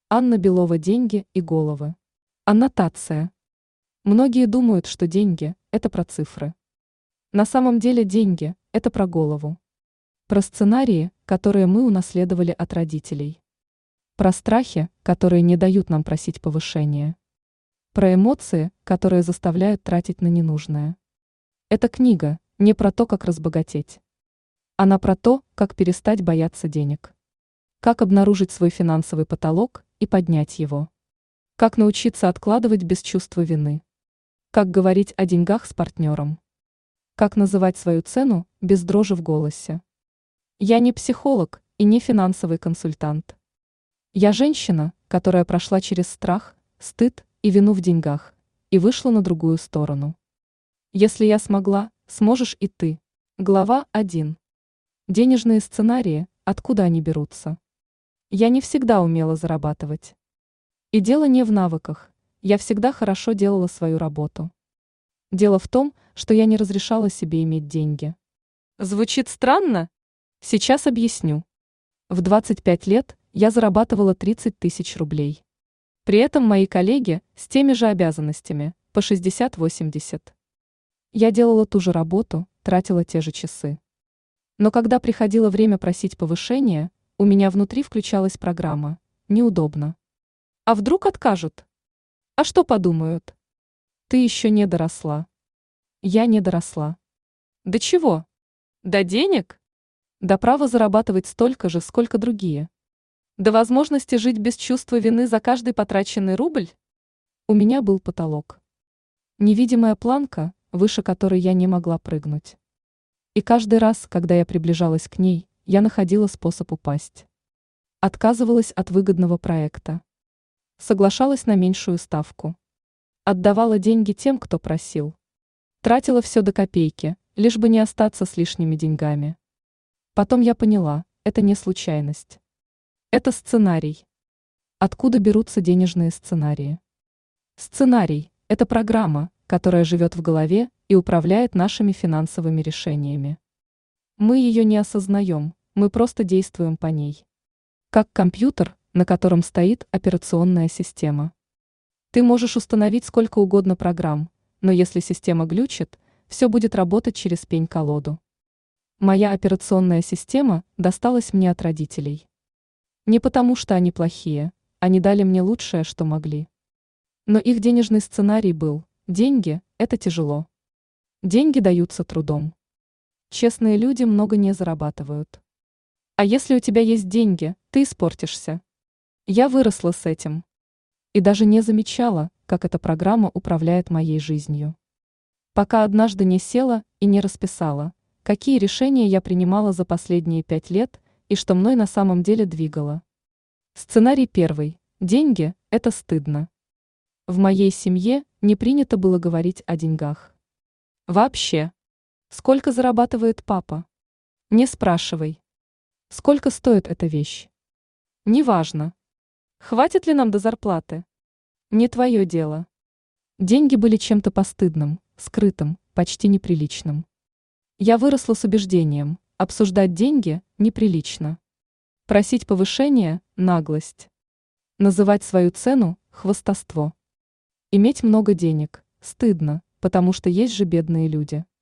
Анна Белова «Деньги и головы». Аннотация. Многие думают, что деньги– это про цифры. На самом деле деньги– это про голову. Про сценарии, которые мы унаследовали от родителей. Про страхи, которые не дают нам просить повышения. Про эмоции, которые заставляют тратить на ненужное. Эта книга не про то, как разбогатеть. Она про то, как перестать бояться денег. Как обнаружить свой финансовый потолок и поднять его. Как научиться откладывать без чувства вины. Как говорить о деньгах с партнером. Как называть свою цену без дрожи в голосе. Я не психолог и не финансовый консультант. Я женщина, которая прошла через страх, стыд и вину в деньгах и вышла на другую сторону. Если я смогла, сможешь и ты. Глава 1. Денежные сценарии, откуда они берутся? Я не всегда умела зарабатывать. И дело не в навыках, я всегда хорошо делала свою работу. Дело в том, что я не разрешала себе иметь деньги. Звучит странно? Сейчас объясню. В 25 лет я зарабатывала 30 тысяч рублей. При этом мои коллеги с теми же обязанностями, по 60-80. Я делала ту же работу, тратила те же часы. Но когда приходило время просить повышения, у меня внутри включалась программа «Неудобно». А вдруг откажут? А что подумают? Ты еще не доросла. Я не доросла. До чего? До денег? До права зарабатывать столько же, сколько другие. До возможности жить без чувства вины за каждый потраченный рубль? У меня был потолок. Невидимая планка, выше которой я не могла прыгнуть. И каждый раз, когда я приближалась к ней, я находила способ упасть. Отказывалась от выгодного проекта. Соглашалась на меньшую ставку. Отдавала деньги тем, кто просил. Тратила все до копейки, лишь бы не остаться с лишними деньгами. Потом я поняла, это не случайность. Это сценарий. Откуда берутся денежные сценарии? Сценарий – это программа, которая живет в голове и управляет нашими финансовыми решениями. Мы ее не осознаем, мы просто действуем по ней. Как компьютер, на котором стоит операционная система. Ты можешь установить сколько угодно программ, но если система глючит, все будет работать через пень-колоду. Моя операционная система досталась мне от родителей. Не потому, что они плохие, они дали мне лучшее, что могли. Но их денежный сценарий был: деньги – это тяжело. Деньги даются трудом. Честные люди много не зарабатывают. А если у тебя есть деньги, ты испортишься. Я выросла с этим. И даже не замечала, как эта программа управляет моей жизнью. Пока однажды не села и не расписала, какие решения я принимала за последние 5 лет и что мной на самом деле двигало. Сценарий первый. Деньги – это стыдно. В моей семье не принято было говорить о деньгах. Вообще. Сколько зарабатывает папа? Не спрашивай. Сколько стоит эта вещь? Неважно. Хватит ли нам до зарплаты? Не твое дело. Деньги были чем-то постыдным, скрытым, почти неприличным. Я выросла с убеждением: обсуждать деньги неприлично. Просить повышения – наглость. Называть свою цену – хвастовство. Иметь много денег – стыдно, потому что есть же бедные люди.